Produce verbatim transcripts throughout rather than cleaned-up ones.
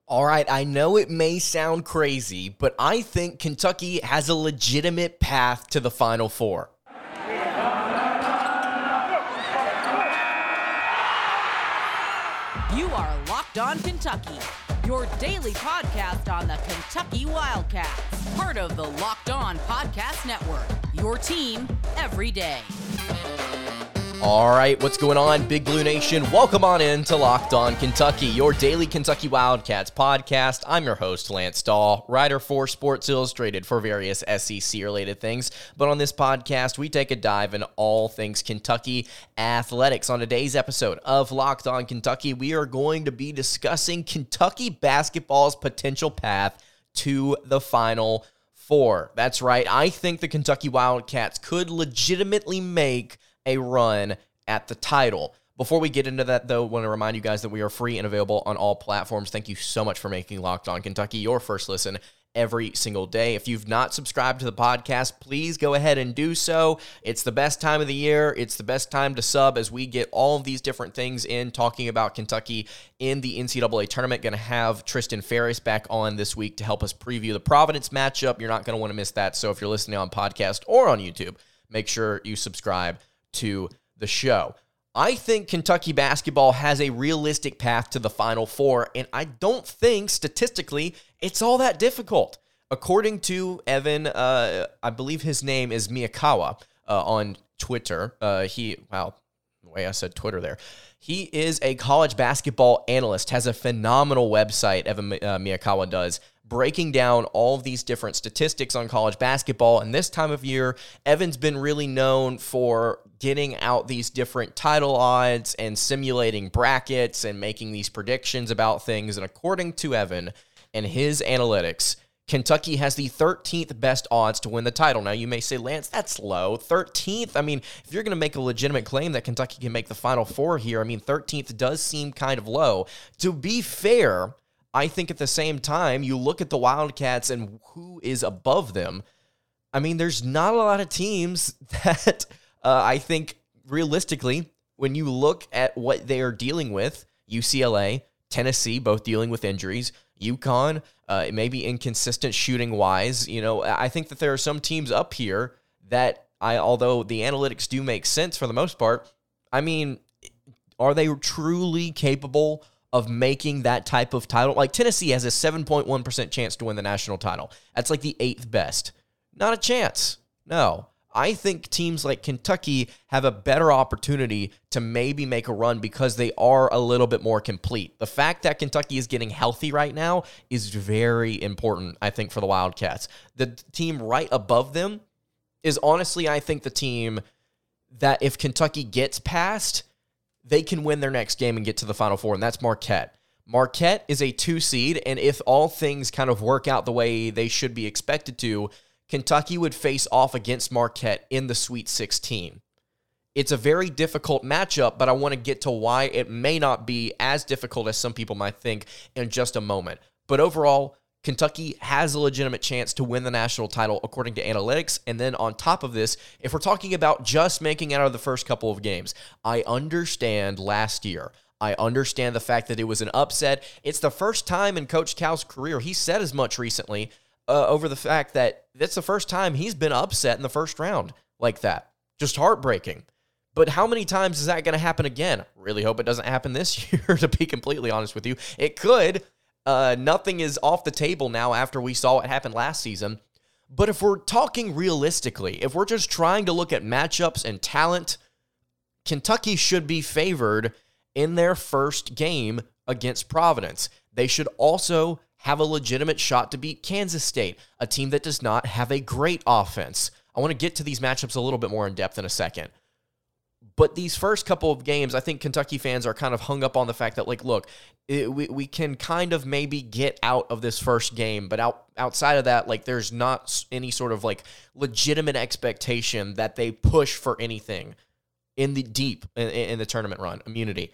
All right, I know it may sound crazy, but I think Kentucky has a legitimate path to the Final Four. You are Locked On Kentucky, your daily podcast on the Kentucky Wildcats, part of the Locked On Podcast Network, your team every day. All right, what's going on, Big Blue Nation? Welcome on in to Locked On Kentucky, your daily Kentucky Wildcats podcast. I'm your host, Lance Dahl, writer for Sports Illustrated for various S E C-related things. But on this podcast, we take a dive into all things Kentucky athletics. On today's episode of Locked On Kentucky, we are going to be discussing Kentucky basketball's potential path to the Final Four. That's right, I think the Kentucky Wildcats could legitimately make a run at the title. Before we get into that, though, I want to remind you guys that we are free and available on all platforms. Thank you so much for making Locked On Kentucky your first listen every single day. If you've not subscribed to the podcast, please go ahead and do so. It's the best time of the year. It's the best time to sub as we get all of these different things in, talking about Kentucky in the N C double A tournament. Going to have Tristan Ferris back on this week to help us preview the Providence matchup. You're not going to want to miss that. So if you're listening on podcast or on YouTube, make sure you subscribe to the show. I think Kentucky basketball has a realistic path to the Final Four, and I don't think statistically it's all that difficult. According to Evan, uh, I believe his name is Miyakawa uh, on Twitter. Uh, he, wow, the way I said Twitter there. He is a college basketball analyst, has a phenomenal website, Evan uh, Miyakawa does, breaking down all of these different statistics on college basketball. And this time of year, Evan's been really known for getting out these different title odds and simulating brackets and making these predictions about things. And according to Evan and his analytics, Kentucky has the thirteenth best odds to win the title. Now, you may say, Lance, that's low. thirteenth? I mean, if you're going to make a legitimate claim that Kentucky can make the Final Four here, I mean, thirteenth does seem kind of low. To be fair, I think at the same time, you look at the Wildcats and who is above them. I mean, there's not a lot of teams that uh, I think realistically, when you look at what they are dealing with, U C L A, Tennessee, both dealing with injuries, UConn, uh, maybe inconsistent shooting-wise. You know, I think that there are some teams up here that, I, although the analytics do make sense for the most part, I mean, are they truly capable of making that type of title? Like, Tennessee has a seven point one percent chance to win the national title. That's like the eighth best. Not a chance. No. I think teams like Kentucky have a better opportunity to maybe make a run because they are a little bit more complete. The fact that Kentucky is getting healthy right now is very important, I think, for the Wildcats. The team right above them is honestly, I think, the team that if Kentucky gets past, they can win their next game and get to the Final Four, and that's Marquette. Marquette is a two seed, and if all things kind of work out the way they should be expected to, Kentucky would face off against Marquette in the Sweet sixteen. It's a very difficult matchup, but I want to get to why it may not be as difficult as some people might think in just a moment. But overall, Kentucky has a legitimate chance to win the national title according to analytics. And then on top of this, if we're talking about just making out of the first couple of games, I understand last year. I understand the fact that it was an upset. It's the first time in Coach Cal's career, he said as much recently, uh, over the fact that that's the first time he's been upset in the first round like that. Just heartbreaking. But how many times is that going to happen again? Really hope it doesn't happen this year, to be completely honest with you. It could. Uh, nothing is off the table now after we saw what happened last season. But if we're talking realistically, if we're just trying to look at matchups and talent, Kentucky should be favored in their first game against Providence. They should also have a legitimate shot to beat Kansas State, a team that does not have a great offense. I want to get to these matchups a little bit more in depth in a second. But these first couple of games, I think Kentucky fans are kind of hung up on the fact that, like, look, it, we, we can kind of maybe get out of this first game, but out, outside of that, like, there's not any sort of, like, legitimate expectation that they push for anything in the deep, in, in the tournament run, immunity.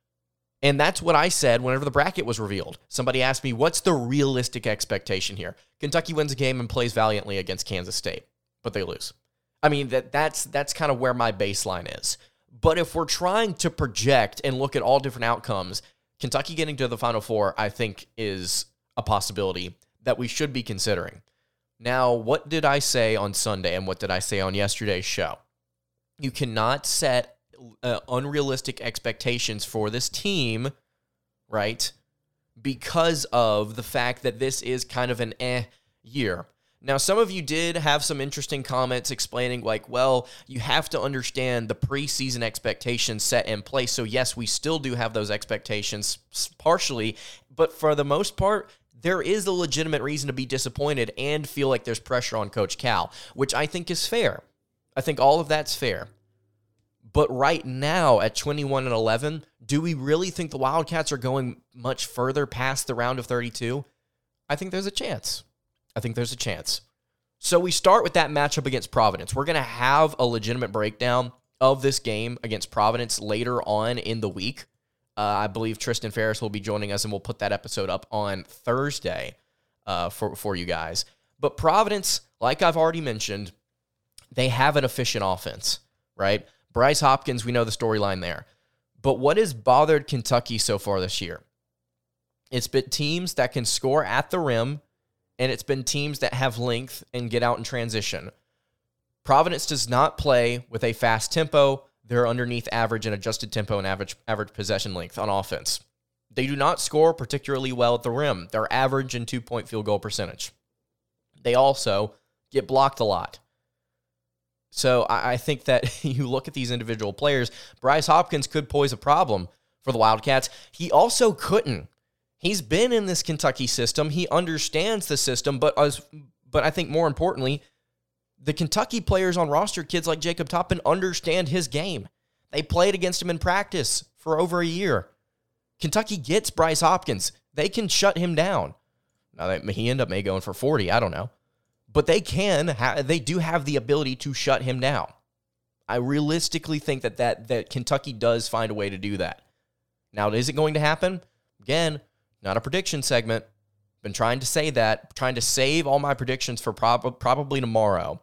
And that's what I said whenever the bracket was revealed. Somebody asked me, what's the realistic expectation here? Kentucky wins a game and plays valiantly against Kansas State, but they lose. I mean, that that's that's kind of where my baseline is. But if we're trying to project and look at all different outcomes, Kentucky getting to the Final Four, I think, is a possibility that we should be considering. Now, what did I say on Sunday and what did I say on yesterday's show? You cannot set uh, unrealistic expectations for this team, right, because of the fact that this is kind of an eh year. Now, some of you did have some interesting comments explaining, like, well, you have to understand the preseason expectations set in place. So, yes, we still do have those expectations partially, but for the most part, there is a legitimate reason to be disappointed and feel like there's pressure on Coach Cal, which I think is fair. I think all of that's fair. But right now, at twenty-one and eleven, do we really think the Wildcats are going much further past the round of thirty-two? I think there's a chance. I think there's a chance. So we start with that matchup against Providence. We're going to have a legitimate breakdown of this game against Providence later on in the week. Uh, I believe Tristan Ferris will be joining us, and we'll put that episode up on Thursday uh, for, for you guys. But Providence, like I've already mentioned, they have an efficient offense, right? Bryce Hopkins, we know the storyline there. But what has bothered Kentucky so far this year? It's been teams that can score at the rim, and it's been teams that have length and get out in transition. Providence does not play with a fast tempo. They're underneath average and adjusted tempo and average average possession length on offense. They do not score particularly well at the rim. They're average in two-point field goal percentage. They also get blocked a lot. So I, I think that you look at these individual players, Bryce Hopkins could pose a problem for the Wildcats. He also couldn't. He's been in this Kentucky system. He understands the system, but as, but I think more importantly, the Kentucky players on roster, kids like Jacob Toppin, understand his game. They played against him in practice for over a year. Kentucky gets Bryce Hopkins. They can shut him down. Now, they, he ended up maybe going for forty, I don't know. But they can, ha- they do have the ability to shut him down. I realistically think that, that that Kentucky does find a way to do that. Now, is it going to happen? Again, not a prediction segment. Been trying to say that, trying to save all my predictions for prob- probably tomorrow.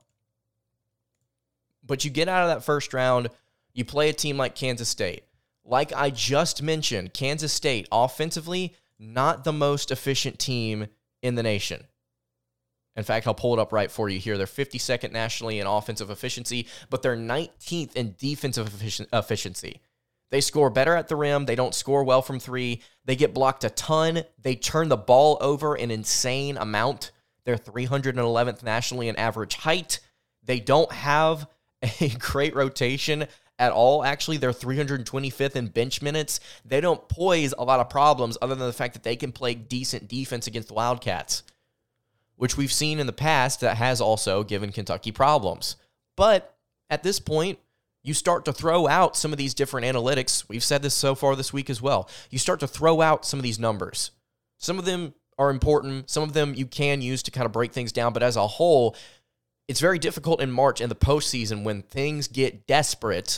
But you get out of that first round, you play a team like Kansas State. Like I just mentioned, Kansas State, offensively, not the most efficient team in the nation. In fact, I'll pull it up right for you here. They're fifty-second nationally in offensive efficiency, but they're nineteenth in defensive efficiency. They score better at the rim. They don't score well from three. They get blocked a ton. They turn the ball over an insane amount. They're three hundred eleventh nationally in average height. They don't have a great rotation at all. Actually, they're three hundred twenty-fifth in bench minutes. They don't pose a lot of problems other than the fact that they can play decent defense against the Wildcats, which we've seen in the past that has also given Kentucky problems. But at this point, you start to throw out some of these different analytics. We've said this so far this week as well. You start to throw out some of these numbers. Some of them are important. Some of them you can use to kind of break things down. But as a whole, it's very difficult in March and the postseason when things get desperate.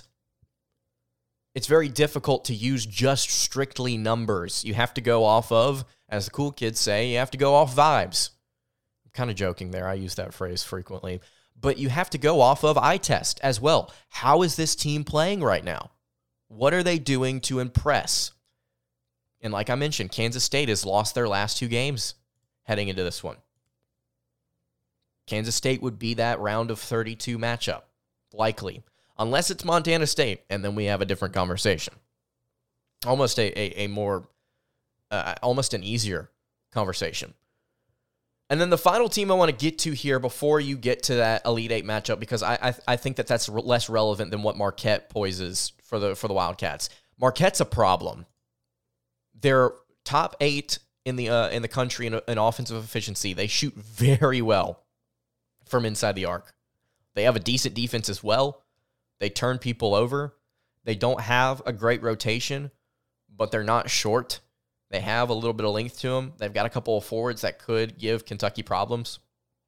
It's very difficult to use just strictly numbers. You have to go off of, as the cool kids say, you have to go off vibes. I'm kind of joking there. I use that phrase frequently. But you have to go off of eye test as well. How is this team playing right now? What are they doing to impress? And like I mentioned, Kansas State has lost their last two games heading into this one. Kansas State would be that round of thirty-two matchup, likely. Unless it's Montana State, and then we have a different conversation. Almost a, a, a more, uh, almost an easier conversation. And then the final team I want to get to here before you get to that Elite Eight matchup, because I I, I think that that's re- less relevant than what Marquette poses for the for the Wildcats. Marquette's a problem. They're top eight in the uh, in the country in, in offensive efficiency. They shoot very well from inside the arc. They have a decent defense as well. They turn people over. They don't have a great rotation, but they're not short. They have a little bit of length to them. They've got a couple of forwards that could give Kentucky problems.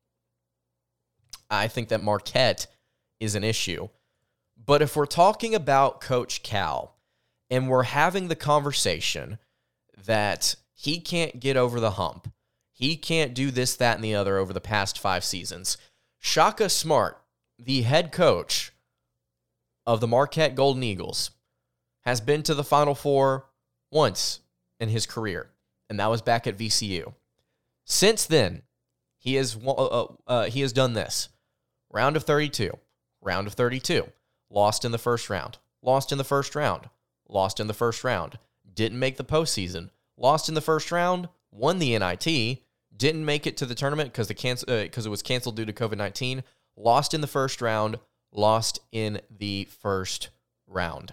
I think that Marquette is an issue. But if we're talking about Coach Cal, and we're having the conversation that he can't get over the hump, he can't do this, that, and the other over the past five seasons, Shaka Smart, the head coach of the Marquette Golden Eagles, has been to the Final Four once, in his career, and that was back at V C U. Since then, he has uh, uh, he has done this. Round of thirty-two, round of thirty-two, lost in the first round, lost in the first round, lost in the first round, didn't make the postseason, lost in the first round, won the N I T, didn't make it to the tournament because the cancel because uh, it was canceled due to covid nineteen, lost in the first round, lost in the first round.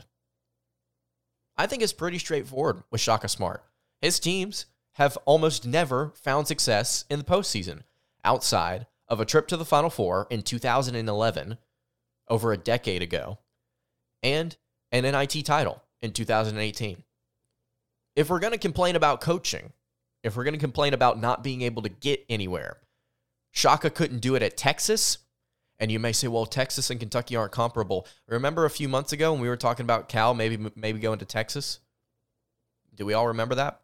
I think it's pretty straightforward with Shaka Smart. His teams have almost never found success in the postseason outside of a trip to the Final Four in two thousand eleven, over a decade ago, and an N I T title in two thousand eighteen. If we're going to complain about coaching, if we're going to complain about not being able to get anywhere, Shaka couldn't do it at Texas. And you may say, well, Texas and Kentucky aren't comparable. Remember a few months ago when we were talking about Cal maybe maybe going to Texas? Do we all remember that?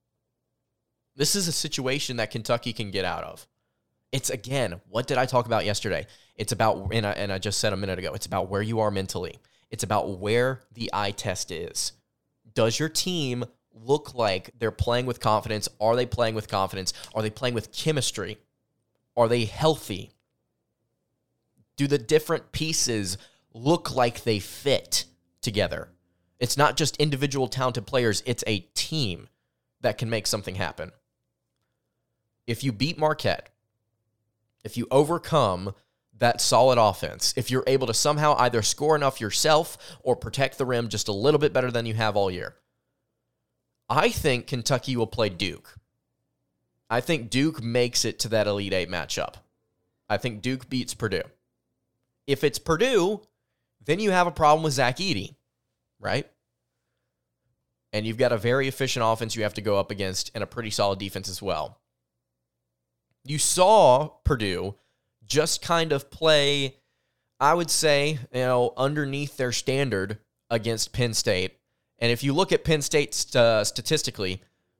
This is a situation that Kentucky can get out of. It's, again, what did I talk about yesterday? It's about, and I, and I just said a minute ago, it's about where you are mentally. It's about where the eye test is. Does your team look like they're playing with confidence? Are they playing with confidence? Are they playing with chemistry? Are they healthy? Do the different pieces look like they fit together? It's not just individual talented players. It's a team that can make something happen. If you beat Marquette, if you overcome that solid offense, if you're able to somehow either score enough yourself or protect the rim just a little bit better than you have all year, I think Kentucky will play Duke. I think Duke makes it to that Elite Eight matchup. I think Duke beats Purdue. If it's Purdue, then you have a problem with Zach Edey, right? And you've got a very efficient offense you have to go up against and a pretty solid defense as well. You saw Purdue just kind of play, I would say, you know, underneath their standard against Penn State. And if you look at Penn State uh, statistically,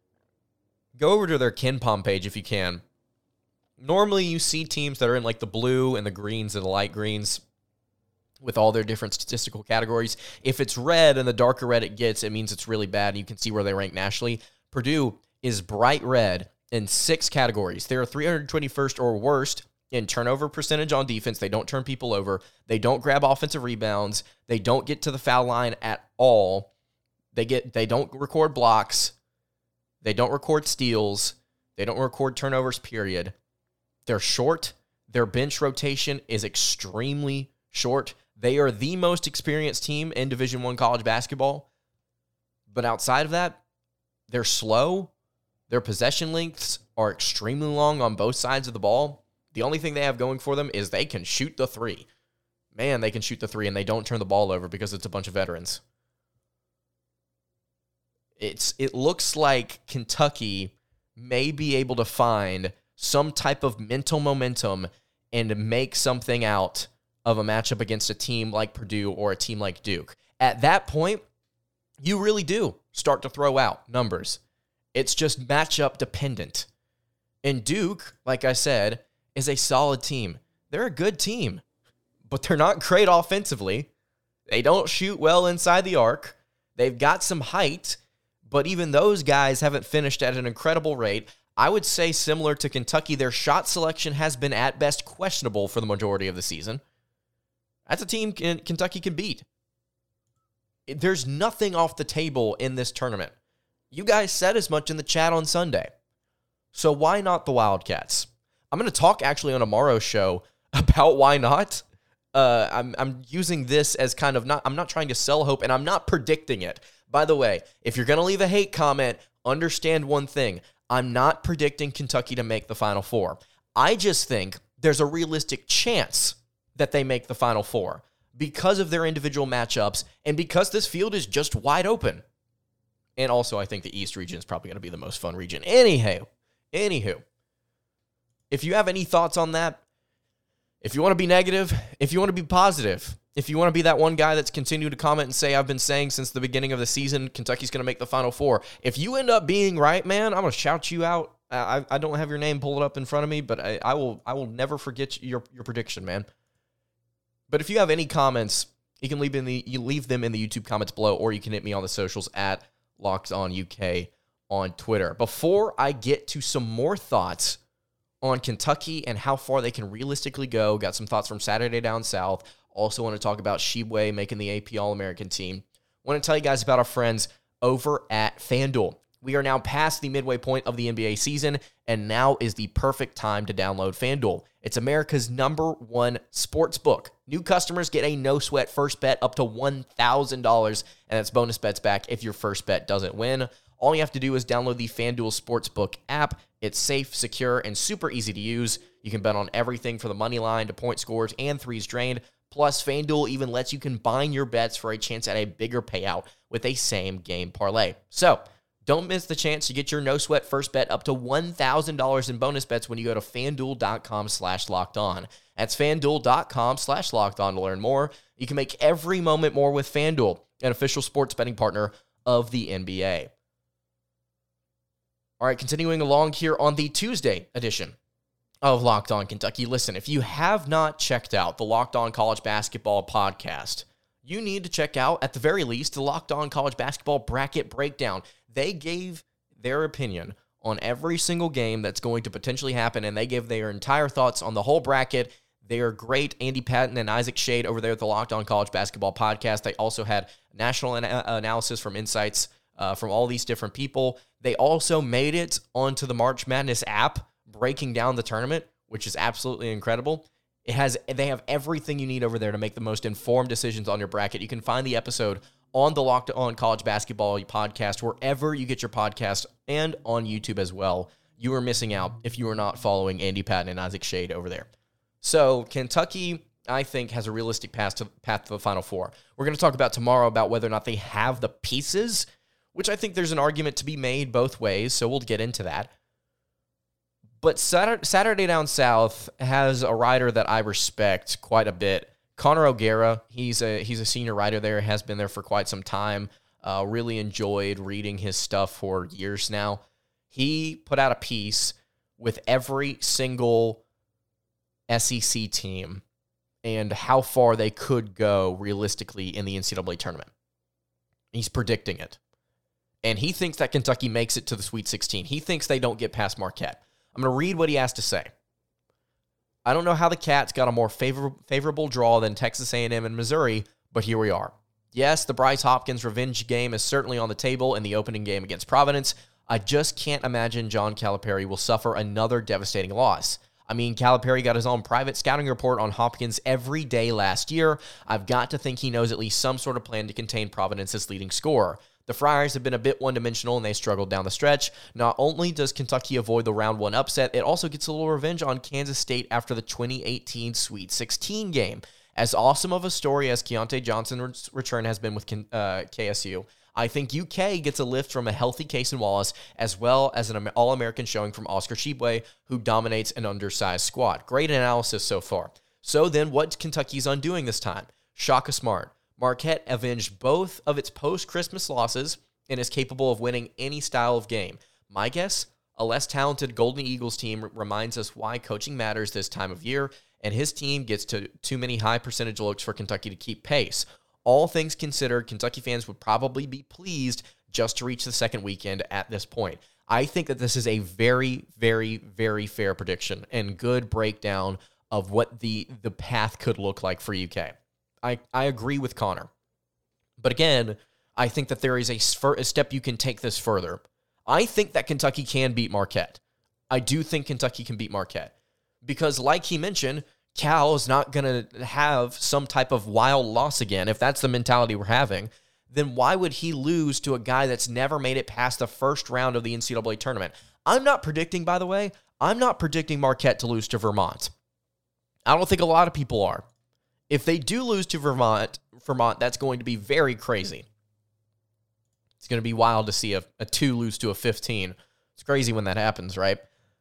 go over to their KenPom page if you can. Normally, you see teams that are in like the blue and the greens and the light greens with all their different statistical categories. If it's red and the darker red it gets, it means it's really bad and you can see where they rank nationally. Purdue is bright red in six categories. They're three hundred twenty-first or worst in turnover percentage on defense. They don't turn people over. They don't grab offensive rebounds. They don't get to the foul line at all. They get. They don't record blocks. They don't record steals. They don't record turnovers, period. They're short. Their bench rotation is extremely short. They are the most experienced team in Division I college basketball. But outside of that, they're slow. Their possession lengths are extremely long on both sides of the ball. The only thing they have going for them is they can shoot the three. Man, they can shoot the three, and they don't turn the ball over because it's a bunch of veterans. It's It looks like Kentucky may be able to find some type of mental momentum and make something out of a matchup against a team like Purdue or a team like Duke. At that point, you really do start to throw out numbers. It's just matchup dependent. And Duke, like I said, is a solid team. They're a good team, but they're not great offensively. They don't shoot well inside the arc. They've got some height, but even those guys haven't finished at an incredible rate. I would say similar to Kentucky, their shot selection has been at best questionable for the majority of the season. That's a team Kentucky can beat. There's nothing off the table in this tournament. You guys said as much in the chat on Sunday. So why not the Wildcats? I'm going to talk actually on tomorrow's show about why not. Uh, I'm I'm using this as kind of not, I'm not trying to sell hope, and I'm not predicting it. By the way, if you're going to leave a hate comment, understand one thing. I'm not predicting Kentucky to make the Final Four. I just think there's a realistic chance that they make the Final Four because of their individual matchups and because this field is just wide open. And also, I think the East region is probably going to be the most fun region. Anyhow, anywho, if you have any thoughts on that, if you want to be negative, if you want to be positive, if you want to be that one guy that's continued to comment and say, I've been saying since the beginning of the season, Kentucky's going to make the Final Four. If you end up being right, man, I'm going to shout you out. I, I don't have your name pulled up in front of me, but I, I will I will never forget your, your prediction, man. But if you have any comments, you can leave in the you leave them in the YouTube comments below, or you can hit me on the socials at Locked On U K on Twitter. Before I get to some more thoughts on Kentucky and how far they can realistically go, got some thoughts from Saturday Down South. Also want to talk about Tshiebwe making the A P All-American team. Want to tell you guys about our friends over at FanDuel. We are now past the midway point of the N B A season, and now is the perfect time to download FanDuel. It's America's number one sports book. New customers get a no-sweat first bet up to one thousand dollars, and that's bonus bets back if your first bet doesn't win. All you have to do is download the FanDuel Sportsbook app. It's safe, secure, and super easy to use. You can bet on everything from the money line to point scores and threes drained. Plus, FanDuel even lets you combine your bets for a chance at a bigger payout with a same-game parlay. So, don't miss the chance to get your no-sweat first bet up to one thousand dollars in bonus bets when you go to FanDuel.com slash locked on. That's FanDuel.com slash locked on to learn more. You can make every moment more with FanDuel, an official sports betting partner of the N B A. All right, continuing along here on the Tuesday edition of Locked On Kentucky. Listen, if you have not checked out the Locked On College Basketball podcast, you need to check out, at the very least, the Locked On College Basketball Bracket Breakdown. They gave their opinion on every single game that's going to potentially happen, and they gave their entire thoughts on the whole bracket. They are great. Andy Patton and Isaac Shade over there at the Locked On College Basketball podcast. They also had national ana- analysis from insights uh, from all these different people. They also made it onto the March Madness app, breaking down the tournament, which is absolutely incredible. It has they have everything you need over there to make the most informed decisions on your bracket. You can find the episode on the Locked On College Basketball podcast, wherever you get your podcast, and on YouTube as well. You are missing out if you are not following Andy Patton and Isaac Shade over there. So Kentucky, I think, has a realistic path to, path to the Final Four. We're going to talk about tomorrow about whether or not they have the pieces, which I think there's an argument to be made both ways, so we'll get into that. But Saturday, Saturday Down South has a writer that I respect quite a bit. Connor O'Gara, he's a he's a senior writer there, has been there for quite some time. Uh, really enjoyed reading his stuff for years now. He put out a piece with every single S E C team and how far they could go realistically in the N C double A tournament. He's predicting it. And he thinks that Kentucky makes it to the Sweet sixteen. He thinks they don't get past Marquette. I'm going to read what he has to say. I don't know how the Cats got a more favor- favorable draw than Texas A and M and Missouri, but here we are. Yes, the Bryce Hopkins revenge game is certainly on the table in the opening game against Providence. I just can't imagine John Calipari will suffer another devastating loss. I mean, Calipari got his own private scouting report on Hopkins every day last year. I've got to think he knows at least some sort of plan to contain Providence's leading scorer. The Friars have been a bit one-dimensional, and they struggled down the stretch. Not only does Kentucky avoid the round one upset, it also gets a little revenge on Kansas State after the twenty eighteen Sweet sixteen game. As awesome of a story as Keontae Johnson's return has been with uh, K S U, I think U K gets a lift from a healthy Cason Wallace, as well as an All-American showing from Oscar Tshiebwe, who dominates an undersized squad. Great analysis so far. So then, what's Kentucky's undoing this time? Shaka Smart. Marquette avenged both of its post-Christmas losses and is capable of winning any style of game. My guess, a less talented Golden Eagles team reminds us why coaching matters this time of year, and his team gets to too many high percentage looks for Kentucky to keep pace. All things considered, Kentucky fans would probably be pleased just to reach the second weekend at this point. I think that this is a very, very, very fair prediction and good breakdown of what the, the path could look like for U K. I, I agree with Connor. But again, I think that there is a, a step you can take this further. I think that Kentucky can beat Marquette. I do think Kentucky can beat Marquette. Because like he mentioned, Cal is not going to have some type of wild loss again. If that's the mentality we're having, then why would he lose to a guy that's never made it past the first round of the N C double A tournament? I'm not predicting, by the way, I'm not predicting Marquette to lose to Vermont. I don't think a lot of people are. If they do lose to Vermont, Vermont, that's going to be very crazy. It's going to be wild to see a, a two lose to a fifteen. It's crazy when that happens, right?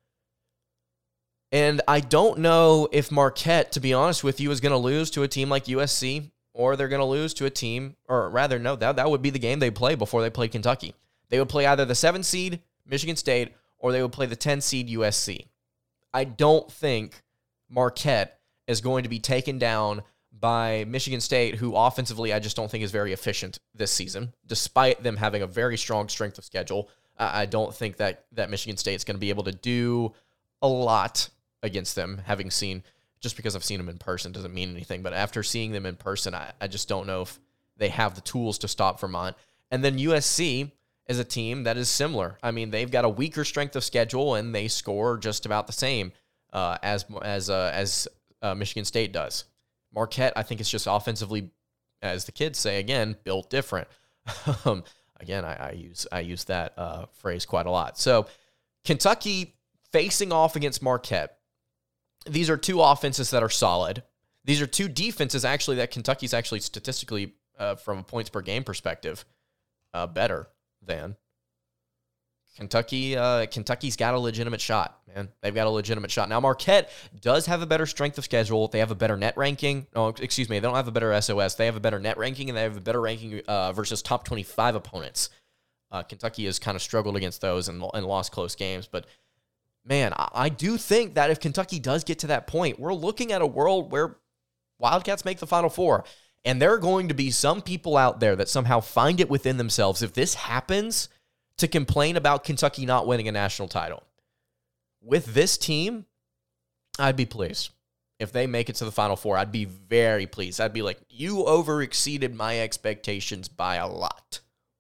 And I don't know if Marquette, to be honest with you, is going to lose to a team like U S C, or they're going to lose to a team, or rather, no, that, that would be the game they play before they play Kentucky. They would play either the seven seed, Michigan State, or they would play the ten seed U S C. I don't think Marquette is going to be taken down by Michigan State, who offensively I just don't think is very efficient this season, despite them having a very strong strength of schedule. I, I don't think that, that Michigan State's going to be able to do a lot against them, having seen, just because I've seen them in person doesn't mean anything, but after seeing them in person, I, I just don't know if they have the tools to stop Vermont. And then U S C is a team that is similar. I mean, they've got a weaker strength of schedule, and they score just about the same uh, as as uh, as uh, Michigan State does. Marquette, I think, is just offensively, as the kids say, again, built different. um, again, I, I use I use that uh, phrase quite a lot. So Kentucky facing off against Marquette. These are two offenses that are solid. These are two defenses, actually, that Kentucky's actually statistically, uh, from a points per game perspective, uh, better than. Kentucky, uh, Kentucky's got a legitimate shot, man. They've got a legitimate shot. Now, Marquette does have a better strength of schedule. They have a better net ranking. Oh, excuse me. They don't have a better S O S. They have a better net ranking, and they have a better ranking uh, versus top twenty-five opponents. Uh, Kentucky has kind of struggled against those and, and lost close games. But, man, I, I do think that if Kentucky does get to that point, we're looking at a world where Wildcats make the Final Four. And there are going to be some people out there that somehow find it within themselves, if this happens, to complain about Kentucky not winning a national title. With this team, I'd be pleased. If they make it to the Final Four, I'd be very pleased. I'd be like, you over-exceeded my expectations by a lot.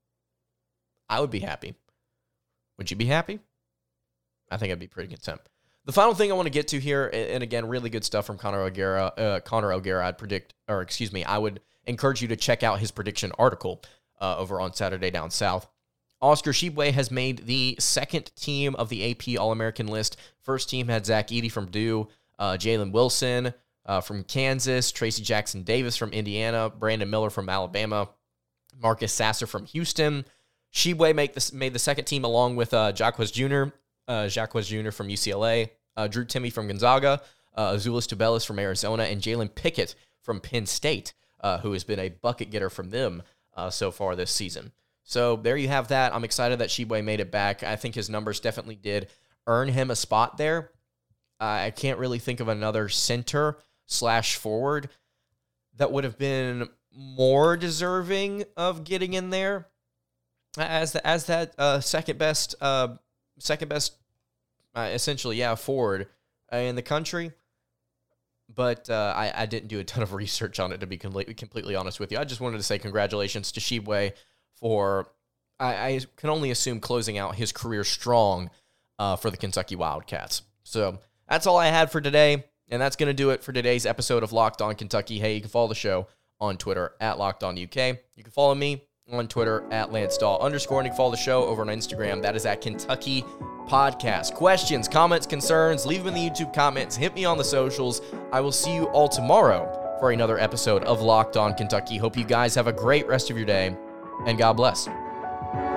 I would be happy. Would you be happy? I think I'd be pretty content. The final thing I want to get to here, and again, really good stuff from Connor O'Gara. Uh, Connor O'Gara, I'd predict, or excuse me, I would encourage you to check out his prediction article uh, over on Saturday Down South. Oscar Tshiebwe has made the second team of the A P All-American list. First team had Zach Edey from Purdue, uh, Jalen Wilson uh, from Kansas, Tracy Jackson Davis from Indiana, Brandon Miller from Alabama, Marcus Sasser from Houston. Tshiebwe make this, made the second team along with uh, Jacquez Junior, uh, Jacquez Junior from U C L A, uh, Drew Timme from Gonzaga, uh, Azuolas Tubelis from Arizona, and Jalen Pickett from Penn State, uh, who has been a bucket getter from them uh, so far this season. So there you have that. I'm excited that Tshiebwe made it back. I think his numbers definitely did earn him a spot there. Uh, I can't really think of another center slash forward that would have been more deserving of getting in there as the, as that uh, second best, uh, second best, uh, essentially, yeah, forward uh, in the country. But uh, I, I didn't do a ton of research on it, to be completely, completely honest with you. I just wanted to say congratulations to Tshiebwe for, I, I can only assume, closing out his career strong uh, for the Kentucky Wildcats. So that's all I had for today, and that's going to do it for today's episode of Locked On Kentucky. Hey, you can follow the show on Twitter at Locked On U K. You can follow me on Twitter at Lance Dahl underscore, and you can follow the show over on Instagram. That is at Kentucky Podcast. Questions, comments, concerns, leave them in the YouTube comments. Hit me on the socials. I will see you all tomorrow for another episode of Locked On Kentucky. Hope you guys have a great rest of your day, and God bless.